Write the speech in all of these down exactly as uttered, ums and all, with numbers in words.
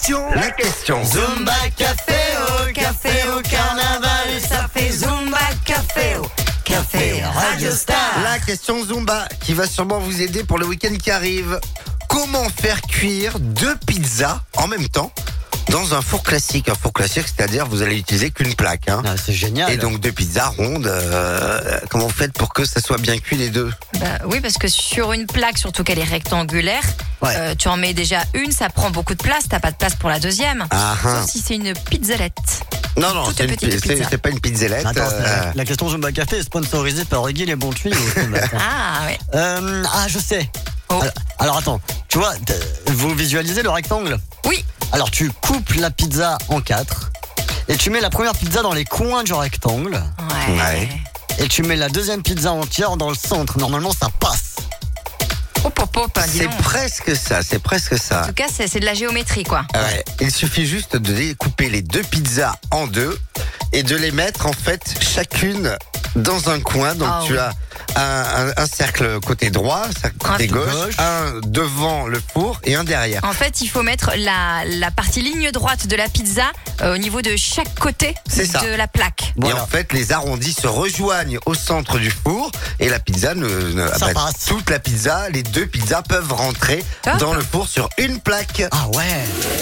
question. La question. Zumba café au café au carnaval, ça fait Zumba café au café Radio Star. La question Zumba qui va sûrement vous aider pour le week-end qui arrive. Comment faire cuire deux pizzas en même temps dans un four classique? Un four classique, c'est-à-dire vous allez utiliser qu'une plaque. Hein. Ah, c'est génial. Et donc deux pizzas rondes. Euh, comment vous faites pour que ça soit bien cuit les deux? Bah, oui, parce que sur une plaque, surtout qu'elle est rectangulaire, Ouais. euh, tu en mets déjà une, ça prend beaucoup de place, t'as pas de place pour la deuxième. Ah, ah. Sauf si c'est une pizzalette. Non, non, Toutes c'est, une, petites pi- c'est, pizzas. c'est pas une pizzalette. Attends, euh, la question Zumba Café est sponsorisée par Reggae les bons tuyaux. ce matin. Ah, ouais. euh, ah, je sais. Oh. Alors, alors, attends, tu vois, t- vous visualisez le rectangle? Oui. Alors tu coupes la pizza en quatre et tu mets la première pizza dans les coins du rectangle Ouais. Ouais. et tu mets la deuxième pizza entière dans le centre. Normalement, ça passe. Hop, hop, hop, dis c'est donc. presque ça, c'est presque ça. En tout cas, c'est, c'est de la géométrie, quoi. Ouais. Il suffit juste de découper les deux pizzas en deux et de les mettre en fait chacune dans un coin. Donc Ah tu oui. as un, un- un cercle côté droit, un cercle côté Un gauche, gauche. un devant le four et un derrière. En fait, il faut mettre la, la partie ligne droite de la pizza euh, au niveau de chaque côté C'est ça. de la plaque. Et Voilà. en fait, les arrondis se rejoignent au centre du four et la pizza ne, ne- Ça passe. toute la pizza, les deux pizzas peuvent rentrer Top. dans le four sur une plaque. Ah ouais.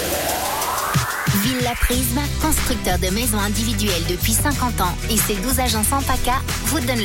Villa Prisme, constructeur de maisons individuelles depuis cinquante ans et ses douze agences en PACA vous donnent la